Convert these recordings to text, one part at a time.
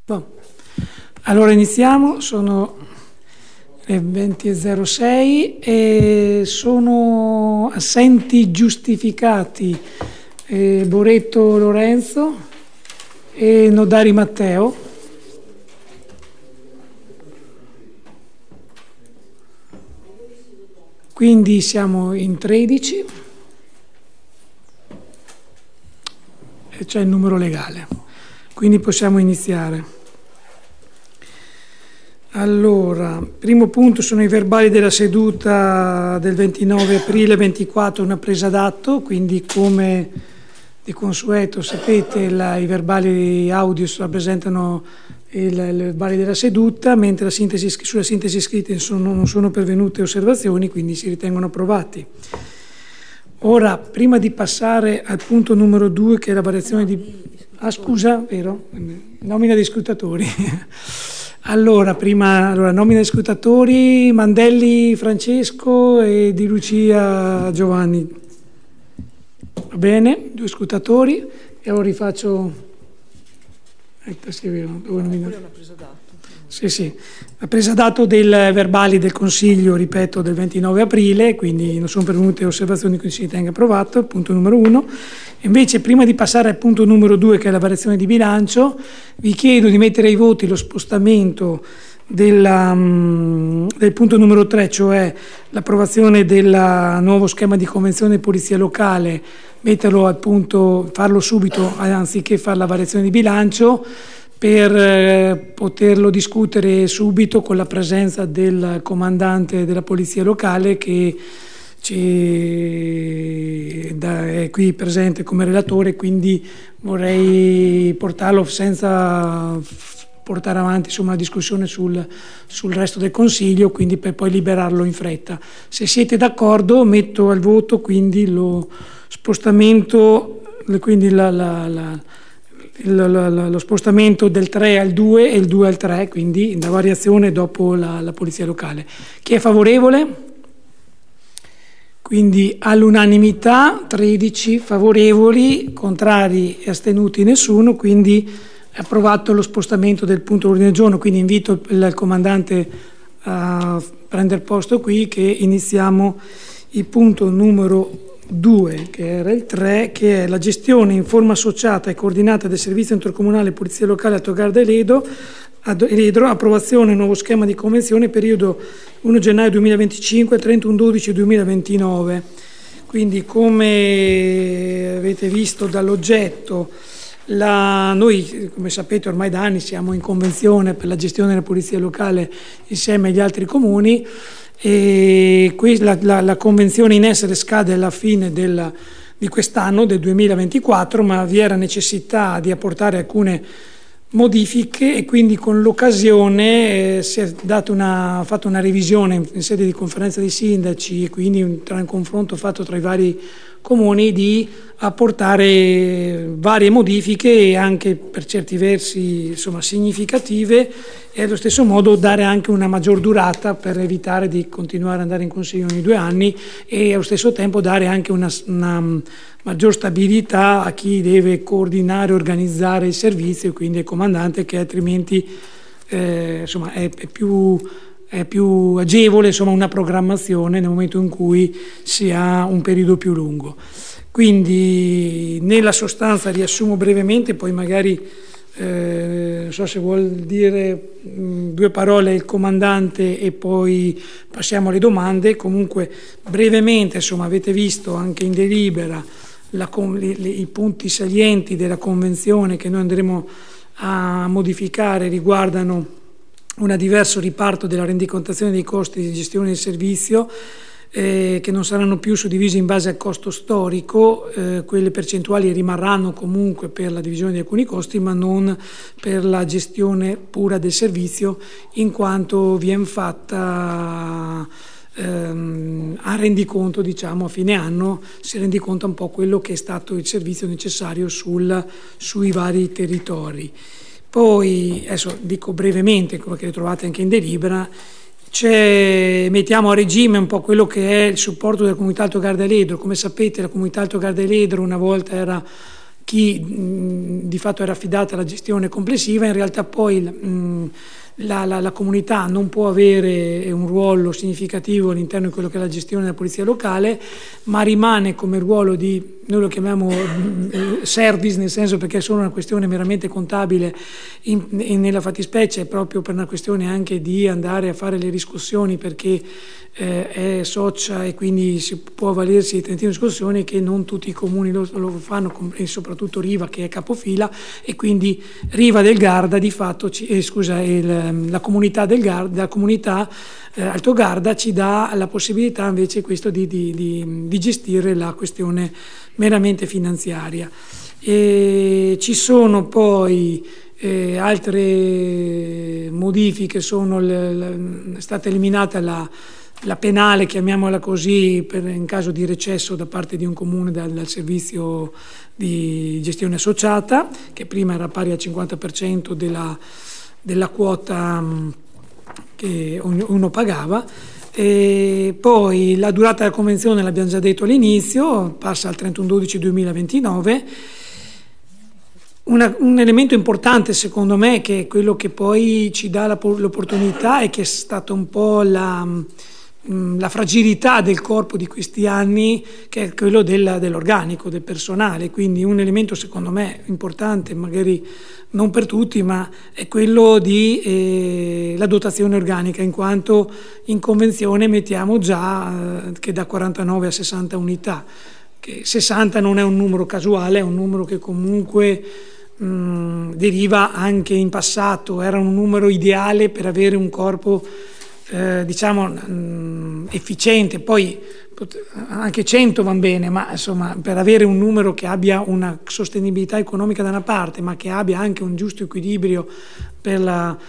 Boh. Allora iniziamo, sono le 20.06 e sono assenti giustificati Boretto Lorenzo e Nodari Matteo. Quindi siamo in 13 e c'è il numero legale, quindi possiamo iniziare. Allora, primo punto sono i verbali della seduta del 29 aprile 24, una presa d'atto, quindi come di consueto sapete i verbali audio rappresentano i verbali della seduta, mentre sulla sintesi scritta non sono pervenute osservazioni, quindi si ritengono approvati. Ora, prima di passare al punto numero 2, che è la variazione di... scusa, vero? Nomina dei scrutatori. Allora, nomina dei scrutatori, Mandelli Francesco e Di Lucia Giovanni. Va bene, 2 scrutatori. E ora rifaccio... sì, è vero, dove nominare? Una presa d'atto. Sì. La presa d'atto dei verbali del Consiglio, ripeto, del 29 aprile, quindi non sono pervenute osservazioni, quindi si ritenga approvato, punto numero 1. Invece, prima di passare al punto numero 2, che è la variazione di bilancio, vi chiedo di mettere ai voti lo spostamento del punto numero 3, cioè l'approvazione del nuovo schema di convenzione polizia locale, metterlo al punto, farlo subito anziché fare la variazione di bilancio, per poterlo discutere subito con la presenza del comandante della polizia locale che è qui presente come relatore, quindi vorrei portarlo senza portare avanti una discussione sul resto del Consiglio, quindi per poi liberarlo in fretta. Se siete d'accordo metto al voto quindi lo spostamento, quindi lo spostamento del 3 al 2 e il 2 al 3, quindi la variazione dopo la polizia locale. Chi è favorevole? Quindi all'unanimità 13 favorevoli, contrari e astenuti nessuno, quindi è approvato lo spostamento del punto all'ordine del giorno, quindi invito il comandante a prendere posto qui, che iniziamo il punto numero 2, che era il 3, che è la gestione in forma associata e coordinata del servizio intercomunale polizia locale Alto Garda e Ledro, approvazione nuovo schema di convenzione periodo 1 gennaio 2025 31 12 2029. Quindi, come avete visto dall'oggetto, noi, come sapete, ormai da anni siamo in convenzione per la gestione della polizia locale insieme agli altri comuni, e qui la convenzione in essere scade alla fine di quest'anno, del 2024, ma vi era necessità di apportare alcune modifiche e quindi con l'occasione si è fatta una revisione in sede di conferenza dei sindaci, e quindi tra un confronto fatto tra i vari comuni di apportare varie modifiche e anche per certi versi significative, e allo stesso modo dare anche una maggior durata per evitare di continuare ad andare in consiglio ogni 2 anni, e allo stesso tempo dare anche una maggior stabilità a chi deve coordinare e organizzare il servizio, quindi il comandante, che altrimenti è più agevole una programmazione nel momento in cui si ha un periodo più lungo. Quindi nella sostanza riassumo brevemente, poi magari non so se vuol dire 2 parole il comandante e poi passiamo alle domande. Comunque brevemente, avete visto anche in delibera i punti salienti della convenzione che noi andremo a modificare. Riguardano un diverso riparto della rendicontazione dei costi di gestione del servizio, che non saranno più suddivisi in base al costo storico, quelle percentuali rimarranno comunque per la divisione di alcuni costi, ma non per la gestione pura del servizio, in quanto viene fatta a rendiconto, a fine anno si rendiconta un po' quello che è stato il servizio necessario sui vari territori. Poi, adesso dico brevemente, quello che trovate anche in delibera, mettiamo a regime un po' quello che è il supporto della comunità Alto Garda e Ledro. Come sapete, la comunità Alto Garda e Ledro una volta era chi di fatto era affidata alla gestione complessiva, in realtà poi la comunità non può avere un ruolo significativo all'interno di quello che è la gestione della polizia locale, ma rimane come ruolo di, noi lo chiamiamo service, nel senso perché è solo una questione meramente contabile, nella fattispecie è proprio per una questione anche di andare a fare le riscossioni, perché è socia e quindi si può avvalersi di tentativi di riscossione che non tutti i comuni lo fanno, e soprattutto Riva che è capofila, e quindi Riva del Garda di fatto la comunità del Garda, la comunità Alto Garda ci dà la possibilità invece questo di gestire la questione meramente finanziaria. E ci sono poi altre modifiche, è stata eliminata la penale, chiamiamola così, in caso di recesso da parte di un comune dal servizio di gestione associata, che prima era pari al 50% della quota che uno pagava. E poi la durata della convenzione, l'abbiamo già detto all'inizio, passa al 31/12/2029. Un elemento importante secondo me, che è quello che poi ci dà l'opportunità e che è stato un po' la fragilità del corpo di questi anni, che è quello dell'organico, del personale. Quindi un elemento secondo me importante, magari non per tutti, ma è quello di la dotazione organica, in quanto in convenzione mettiamo già che da 49 a 60 unità, che 60 non è un numero casuale, è un numero che comunque deriva anche in passato, era un numero ideale per avere un corpo efficiente. Poi anche 100 van bene, ma insomma per avere un numero che abbia una sostenibilità economica da una parte, ma che abbia anche un giusto equilibrio per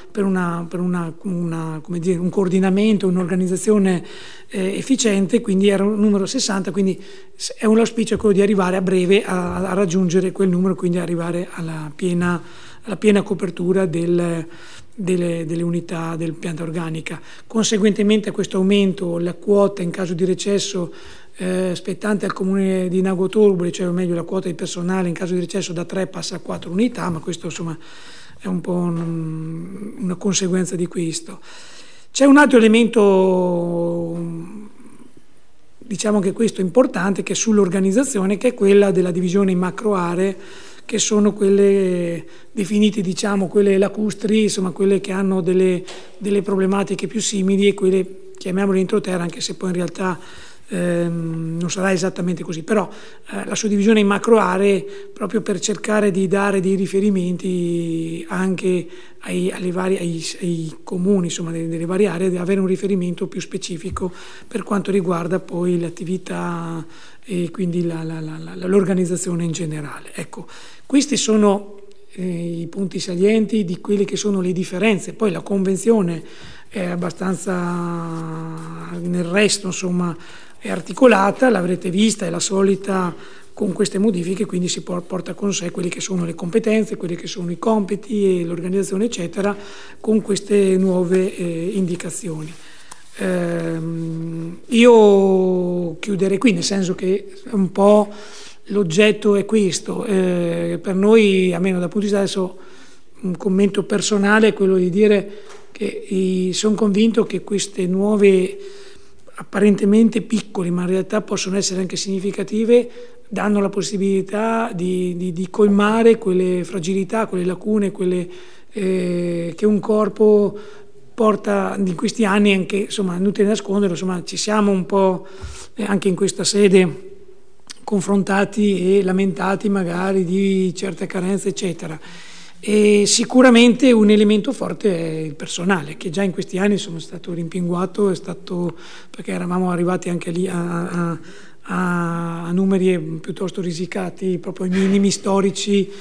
un coordinamento, un'organizzazione efficiente, quindi era un numero 60, quindi è un auspicio quello di arrivare a breve a raggiungere quel numero, quindi arrivare alla piena copertura delle unità del pianta organica. Conseguentemente a questo aumento la quota in caso di recesso spettante al comune di Nago Torboli, cioè o meglio la quota di personale in caso di recesso da 3 passa a 4 unità, ma questo insomma è un po' una conseguenza di questo. C'è un altro elemento, diciamo che questo è importante, che è sull'organizzazione, che è quella della divisione in macro aree, che sono quelle definite, diciamo, quelle lacustri, insomma quelle che hanno delle problematiche più simili, e quelle chiamiamole entroterra, anche se poi in realtà non sarà esattamente così, però la suddivisione in macro aree proprio per cercare di dare dei riferimenti anche ai comuni, insomma, delle varie aree, di avere un riferimento più specifico per quanto riguarda poi l'attività e quindi l'organizzazione in generale. Ecco, questi sono i punti salienti di quelle che sono le differenze. Poi la convenzione è abbastanza, nel resto insomma è articolata, l'avrete vista, è la solita con queste modifiche, quindi si porta con sé quelle che sono le competenze, quelli che sono i compiti e l'organizzazione eccetera, con queste nuove indicazioni. Io chiuderei qui, nel senso che un po' l'oggetto è questo. Per noi, almeno dal punto di vista, adesso un commento personale è quello di dire che sono convinto che queste nuove, apparentemente piccole, ma in realtà possono essere anche significative, danno la possibilità di colmare quelle fragilità, quelle lacune, quelle che un corpo porta in questi anni. Anche, insomma, inutile nasconderlo, insomma, ci siamo un po' anche in questa sede confrontati e lamentati magari di certe carenze eccetera, e sicuramente un elemento forte è il personale, che già in questi anni sono stato rimpinguato, perché eravamo arrivati anche lì a numeri piuttosto risicati, proprio ai minimi storici,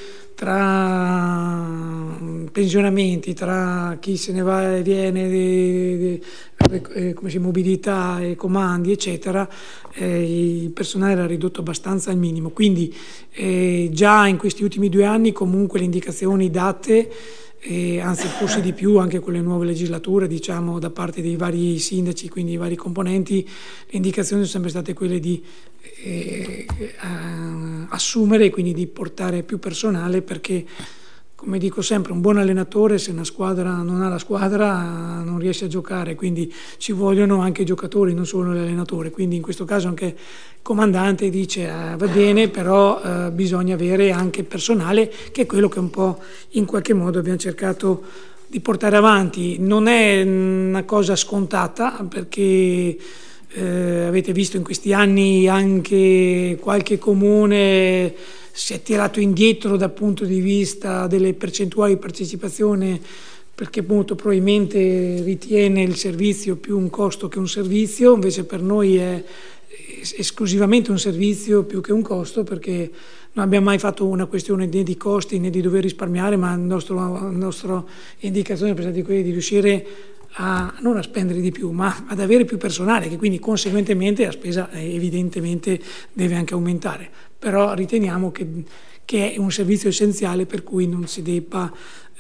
tra pensionamenti, tra chi se ne va e viene, mobilità e comandi eccetera, il personale era ridotto abbastanza al minimo, quindi già in questi ultimi 2 anni comunque le indicazioni date e anzi forse di più anche con le nuove legislature, diciamo, da parte dei vari sindaci, quindi i vari componenti, le indicazioni sono sempre state quelle di assumere e quindi di portare più personale, perché come dico sempre, un buon allenatore, se una squadra non ha la squadra, non riesce a giocare, quindi ci vogliono anche i giocatori, non solo l'allenatore. Quindi in questo caso anche il comandante dice va bene, però bisogna avere anche personale, che è quello che un po' in qualche modo abbiamo cercato di portare avanti. Non è una cosa scontata, perché avete visto in questi anni anche qualche comune si è tirato indietro dal punto di vista delle percentuali di partecipazione, perché molto probabilmente ritiene il servizio più un costo che un servizio. Invece per noi è esclusivamente un servizio più che un costo, perché non abbiamo mai fatto una questione né di costi né di dover risparmiare, ma la nostra indicazione è stata quella di riuscire non a spendere di più, ma ad avere più personale, che quindi conseguentemente la spesa evidentemente deve anche aumentare. Però riteniamo che è un servizio essenziale, per cui non si debba,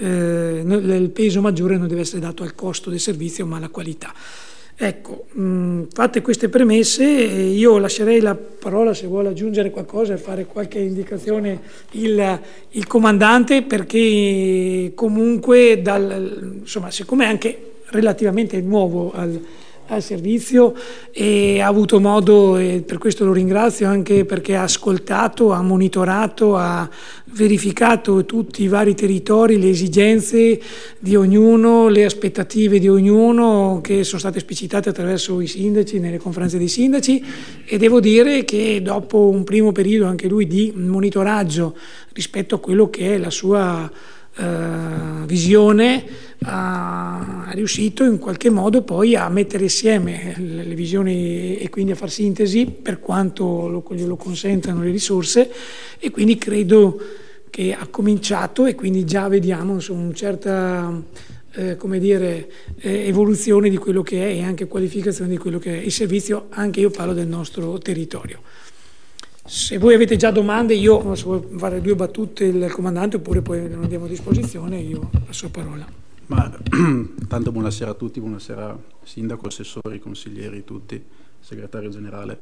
il peso maggiore non deve essere dato al costo del servizio, ma alla qualità. Ecco, fatte queste premesse, io lascerei la parola, se vuole aggiungere qualcosa e fare qualche indicazione, il comandante, perché comunque insomma, siccome è anche relativamente nuovo al servizio e ha avuto modo, e per questo lo ringrazio, anche perché ha ascoltato, ha monitorato, ha verificato tutti i vari territori, le esigenze di ognuno, le aspettative di ognuno, che sono state esplicitate attraverso i sindaci, nelle conferenze dei sindaci, e devo dire che dopo un primo periodo anche lui di monitoraggio rispetto a quello che è la sua visione, ha riuscito in qualche modo poi a mettere insieme le visioni e quindi a far sintesi per quanto lo consentano le risorse, e quindi credo che ha cominciato, e quindi già vediamo una certa evoluzione di quello che è, e anche qualificazione di quello che è il servizio. Anche io parlo del nostro territorio. Se voi avete già domande, io se vuoi fare due battute il comandante, oppure poi ne andiamo a disposizione, io passo la parola. Tanto buonasera a tutti, buonasera sindaco, assessori, consiglieri, tutti, segretario generale.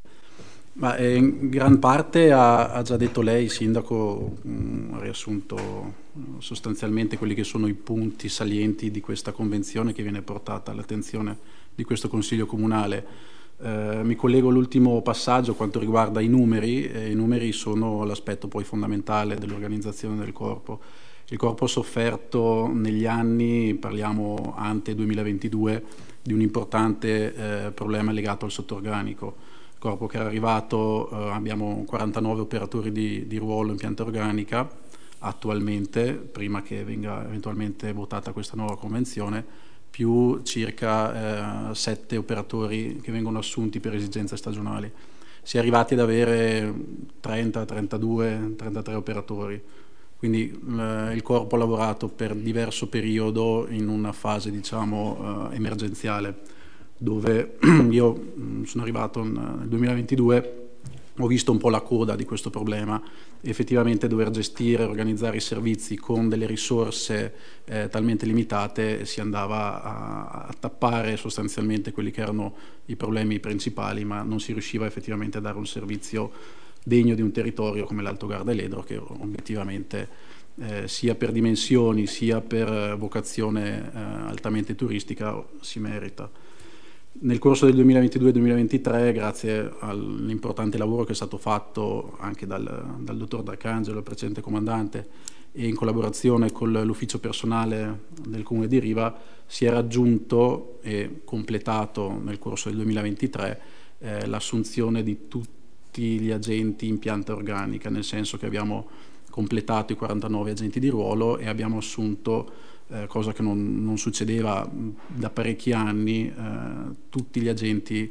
In gran parte ha già detto lei, sindaco, ha riassunto sostanzialmente quelli che sono i punti salienti di questa convenzione che viene portata all'attenzione di questo Consiglio Comunale. Mi collego all'ultimo passaggio quanto riguarda i numeri. I numeri sono l'aspetto poi fondamentale dell'organizzazione del corpo. Il corpo ha sofferto negli anni, parliamo ante 2022, di un importante problema legato al sottorganico. Il corpo che era arrivato, abbiamo 49 operatori di ruolo in pianta organica attualmente, prima che venga eventualmente votata questa nuova convenzione, più circa 7 operatori che vengono assunti per esigenze stagionali. Si è arrivati ad avere 30, 32, 33 operatori. Quindi il corpo ha lavorato per diverso periodo in una fase, diciamo, emergenziale, dove io sono arrivato nel 2022, ho visto un po' la coda di questo problema. Effettivamente dover gestire e organizzare i servizi con delle risorse talmente limitate, si andava a tappare sostanzialmente quelli che erano i problemi principali, ma non si riusciva effettivamente a dare un servizio degno di un territorio come l'Alto Garda-Ledro, che obiettivamente sia per dimensioni sia per vocazione altamente turistica si merita. Nel corso del 2022-2023, grazie all'importante lavoro che è stato fatto anche dal dottor D'Arcangelo, il precedente comandante, e in collaborazione con l'ufficio personale del Comune di Riva, si è raggiunto e completato nel corso del 2023 l'assunzione di tutti gli agenti in pianta organica, nel senso che abbiamo completato i 49 agenti di ruolo e abbiamo assunto, cosa che non succedeva da parecchi anni, tutti gli agenti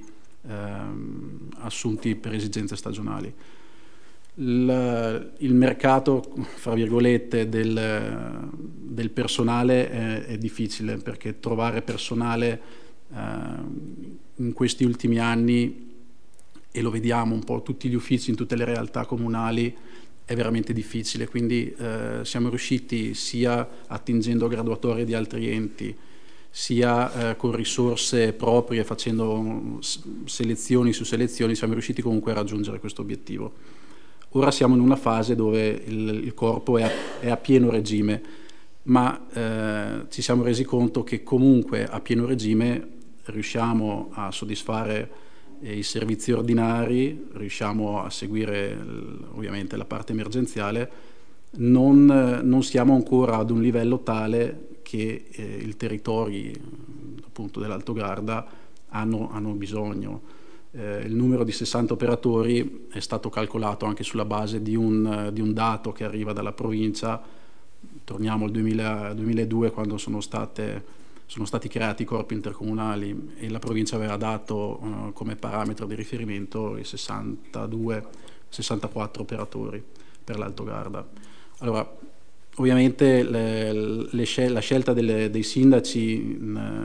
assunti per esigenze stagionali. Il mercato, fra virgolette, del personale è difficile, perché trovare personale in questi ultimi anni, e lo vediamo un po' tutti gli uffici in tutte le realtà comunali, è veramente difficile, quindi siamo riusciti sia attingendo graduatorie di altri enti, sia con risorse proprie, facendo selezioni su selezioni, siamo riusciti comunque a raggiungere questo obiettivo. Ora siamo in una fase dove il corpo è a pieno regime, ma ci siamo resi conto che comunque a pieno regime riusciamo a soddisfare i servizi ordinari, riusciamo a seguire ovviamente la parte emergenziale, non siamo ancora ad un livello tale che i territori appunto dell'Alto Garda hanno bisogno. Il numero di 60 operatori è stato calcolato anche sulla base di un dato che arriva dalla provincia. Torniamo al 2002, quando sono stati creati i corpi intercomunali e la provincia aveva dato come parametro di riferimento i 64 operatori per l'Alto Garda. Allora, ovviamente la scelta dei sindaci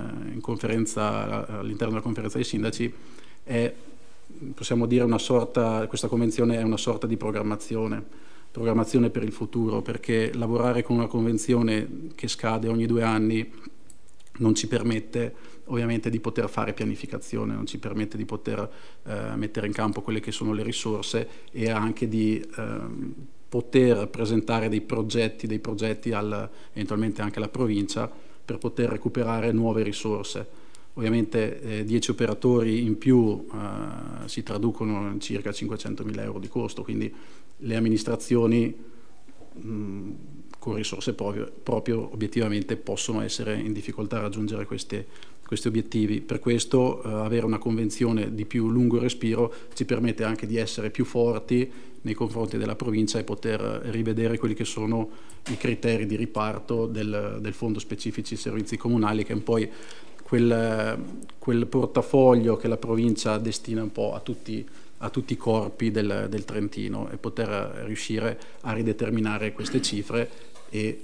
all'interno della conferenza dei sindaci è, possiamo dire, questa convenzione è una sorta di programmazione per il futuro, perché lavorare con una convenzione che scade ogni 2 anni non ci permette ovviamente di poter fare pianificazione, non ci permette di poter mettere in campo quelle che sono le risorse e anche di poter presentare dei progetti eventualmente anche alla provincia per poter recuperare nuove risorse. Ovviamente 10 operatori in più si traducono in circa 500.000 euro di costo, quindi le amministrazioni con risorse proprio obiettivamente possono essere in difficoltà a raggiungere questi obiettivi. Per questo avere una convenzione di più lungo respiro ci permette anche di essere più forti nei confronti della provincia e poter rivedere quelli che sono i criteri di riparto del fondo specifici servizi comunali, che è poi quel portafoglio che la provincia destina un po' a tutti i corpi del Trentino, e poter riuscire a rideterminare queste cifre e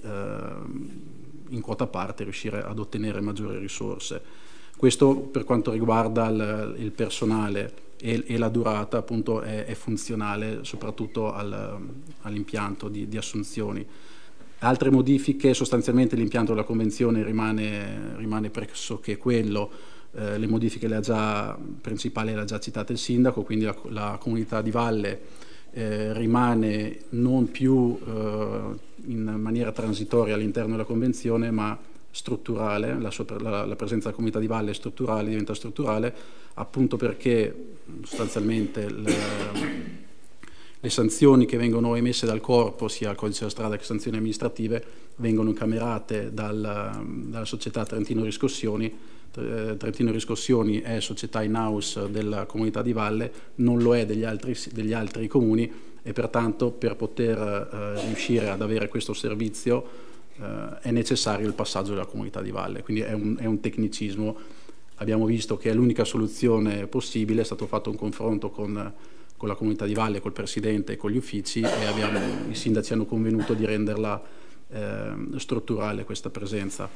in quota parte riuscire ad ottenere maggiori risorse. Questo per quanto riguarda il personale, e la durata appunto è funzionale soprattutto all'impianto di assunzioni. Altre modifiche: sostanzialmente l'impianto della convenzione rimane pressoché quello. Le modifiche principali le ha già citate il sindaco, quindi la comunità di valle rimane non più in maniera transitoria all'interno della convenzione, ma strutturale. La presenza della comunità di valle è strutturale, diventa strutturale appunto perché sostanzialmente le sanzioni che vengono emesse dal corpo, sia al codice della strada che sanzioni amministrative, vengono incamerate dalla società Trentino Riscossioni. Trentino Riscossioni è società in house della comunità di valle, non lo è degli altri comuni, e pertanto per poter riuscire ad avere questo servizio è necessario il passaggio della comunità di valle. Quindi è un tecnicismo. Abbiamo visto che è l'unica soluzione possibile, è stato fatto un confronto con la comunità di valle, col presidente e con gli uffici, e i sindaci hanno convenuto di renderla strutturale questa presenza.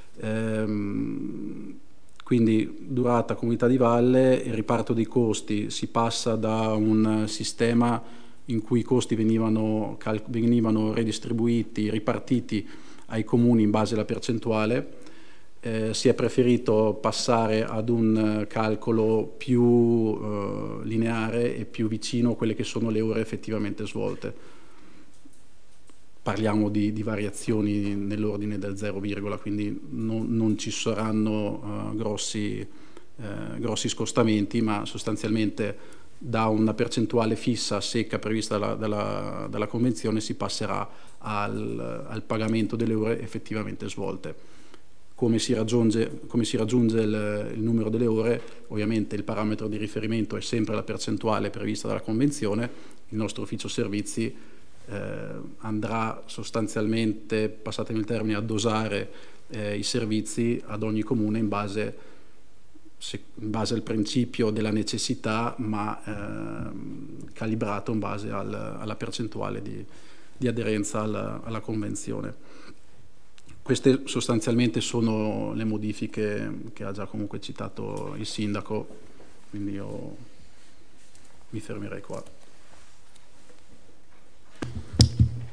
Quindi durata, comunità di valle, il riparto dei costi: si passa da un sistema in cui i costi venivano redistribuiti, ripartiti ai comuni in base alla percentuale. Si è preferito passare ad un calcolo più lineare e più vicino a quelle che sono le ore effettivamente svolte. Parliamo di variazioni nell'ordine del 0, quindi non ci saranno grossi scostamenti, ma sostanzialmente da una percentuale fissa secca prevista dalla Convenzione si passerà al pagamento delle ore effettivamente svolte. Come si raggiunge il numero delle ore? Ovviamente il parametro di riferimento è sempre la percentuale prevista dalla Convenzione. Il nostro ufficio servizi andrà sostanzialmente, passatemi il termine, a dosare i servizi ad ogni comune in base al principio della necessità, ma calibrato in base alla percentuale di aderenza alla Convenzione. Queste sostanzialmente sono le modifiche che ha già comunque citato il sindaco, quindi io mi fermerei qua.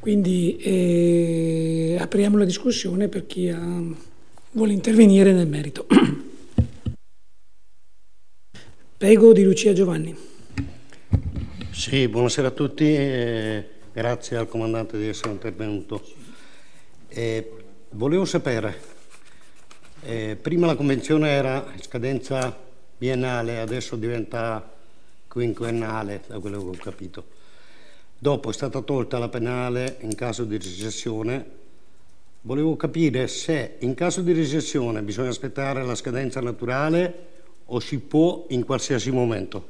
Quindi apriamo la discussione per chi vuole intervenire nel merito. Prego, Di Lucia Giovanni. Sì, buonasera a tutti e grazie al comandante di essere intervenuto. Volevo sapere, prima la convenzione era scadenza biennale, adesso diventa quinquennale, da quello che ho capito. Dopo è stata tolta la penale in caso di recessione. Volevo capire se in caso di recessione bisogna aspettare la scadenza naturale o si può in qualsiasi momento.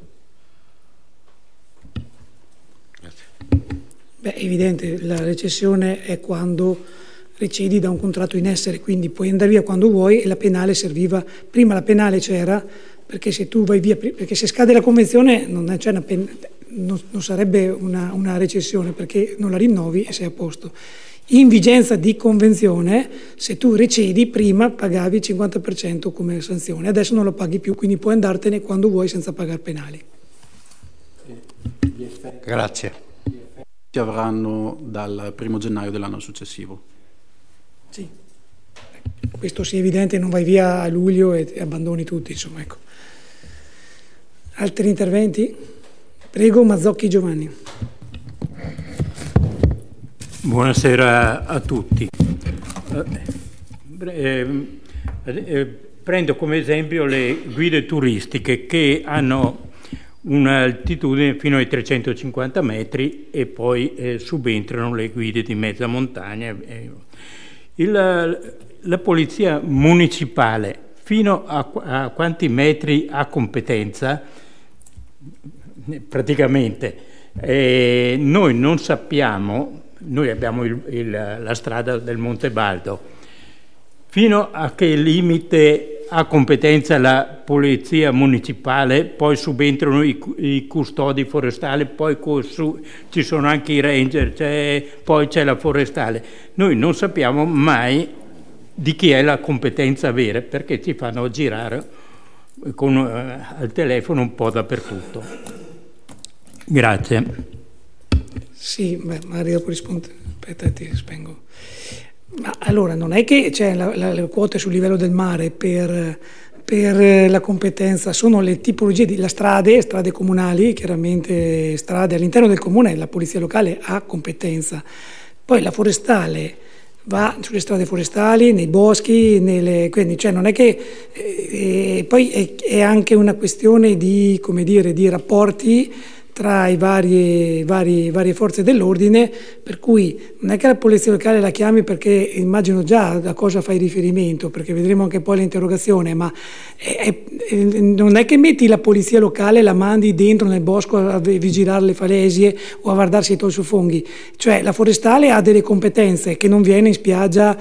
Grazie. Beh, è evidente, la recessione è quando recedi da un contratto in essere, quindi puoi andare via quando vuoi e la penale serviva. Prima la penale c'era perché se tu vai via, perché se scade la convenzione non sarebbe una recessione perché non la rinnovi e sei a posto. In vigenza di convenzione, se tu recedi, prima pagavi il 50% come sanzione, adesso non lo paghi più, quindi puoi andartene quando vuoi senza pagare penali. Grazie. Gli effetti si avranno dal 1° gennaio dell'anno successivo. Sì, questo sì è evidente, non vai via a luglio e abbandoni tutti, insomma, ecco. Altri interventi? Prego, Mazzocchi Giovanni. Buonasera a tutti. Prendo come esempio le guide turistiche che hanno un'altitudine fino ai 350 metri e poi subentrano le guide di mezza montagna. La polizia municipale fino a quanti metri ha competenza? Praticamente noi non sappiamo. Noi abbiamo la strada del Monte Baldo. Fino a che limite ha competenza la polizia municipale, poi subentrano i custodi forestali, poi ci sono anche i ranger, poi c'è la forestale. Noi non sappiamo mai di chi è la competenza vera, perché ci fanno girare al telefono un po' dappertutto. Grazie. Sì, magari dopo rispondo. Aspetta, ti spengo. Ma allora, non è che c'è le quote sul livello del mare per la competenza, sono le tipologie di strade comunali, chiaramente strade all'interno del comune, la polizia locale ha competenza. Poi la forestale va sulle strade forestali, nei boschi, quindi cioè non è che poi è anche una questione di, come dire, di rapporti tra i varie forze dell'ordine, per cui non è che la polizia locale la chiami perché immagino già a cosa fai riferimento, perché vedremo anche poi l'interrogazione, ma non è che metti la polizia locale e la mandi dentro nel bosco a vigilare le falesie o a guardarsi i tosufonghi, cioè la forestale ha delle competenze che non viene in spiaggia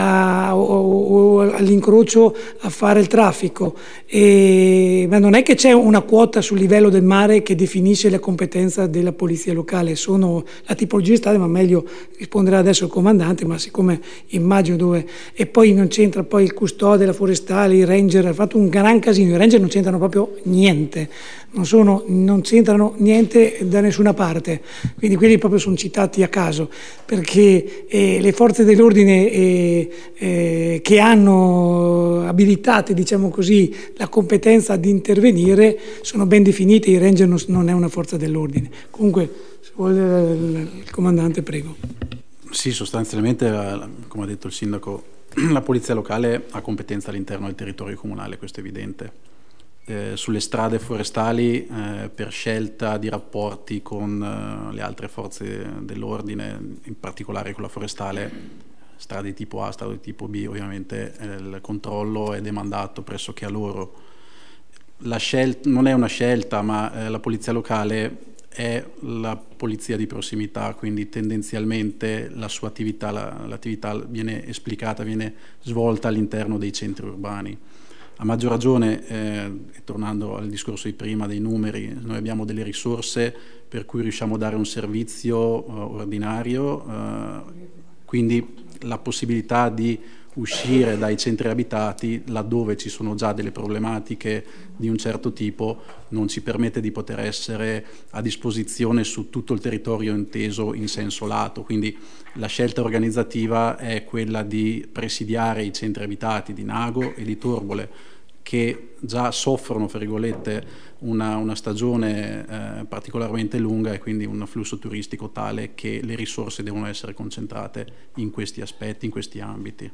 o all'incrocio a fare il traffico, ma non è che c'è una quota sul livello del mare che definisce la competenza della polizia locale, sono la tipologia di strade, ma meglio risponderà adesso il comandante, ma siccome immagino dove, e poi non c'entra poi il custode, la forestale, i ranger, ha fatto un gran casino, i ranger non c'entrano proprio niente, non c'entrano niente da nessuna parte, quindi quelli proprio sono citati a caso, perché le forze dell'ordine che hanno abilitate, diciamo così, la competenza di intervenire sono ben definite, i ranger non è una forza dell'ordine. Comunque, se vuole il comandante, prego. Sì, sostanzialmente, come ha detto il sindaco, la polizia locale ha competenza all'interno del territorio comunale, questo è evidente. Sulle strade forestali, per scelta di rapporti con le altre forze dell'ordine, in particolare con la forestale, strade di tipo A, strade di tipo B, ovviamente il controllo è demandato pressoché a loro. La scelta non è una scelta, ma la polizia locale è la polizia di prossimità, quindi tendenzialmente la sua attività, l'attività viene esplicata, viene svolta all'interno dei centri urbani. A maggior ragione, tornando al discorso di prima dei numeri, noi abbiamo delle risorse per cui riusciamo a dare un servizio ordinario, quindi la possibilità di uscire dai centri abitati laddove ci sono già delle problematiche di un certo tipo non ci permette di poter essere a disposizione su tutto il territorio inteso in senso lato. Quindi la scelta organizzativa è quella di presidiare i centri abitati di Nago e di Torbole, che già soffrono, fra virgolette, una stagione particolarmente lunga e quindi un flusso turistico tale che le risorse devono essere concentrate in questi aspetti, in questi ambiti.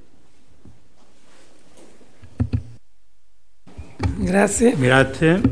Grazie. Grazie.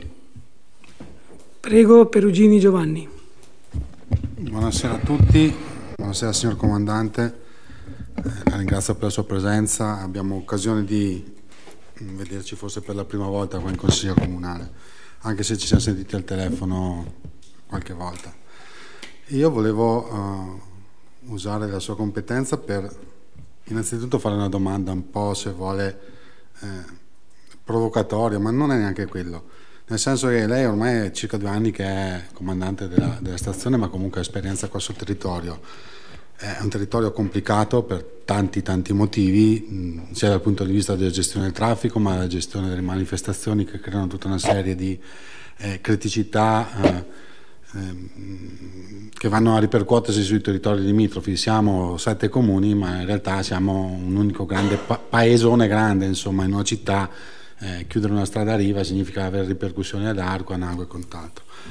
Prego, Perugini Giovanni. Buonasera a tutti, buonasera signor Comandante, la ringrazio per la sua presenza. Abbiamo occasione di vederci forse per la prima volta qua in Consiglio Comunale, anche se ci siamo sentiti al telefono qualche volta. Io volevo usare la sua competenza per innanzitutto fare una domanda un po', se vuole, provocatoria, ma non è neanche quello, nel senso che lei ormai è circa 2 anni che è comandante della stazione, ma comunque ha esperienza qua sul territorio. È un territorio complicato per tanti motivi, sia dal punto di vista della gestione del traffico, ma della gestione delle manifestazioni che creano tutta una serie di criticità che vanno a ripercuotersi sui territori limitrofi. Siamo 7 comuni, ma in realtà siamo un unico grande paesone grande, insomma, in una città. Chiudere una strada a riva significa avere ripercussioni ad Arco, a Nago e quant'altro.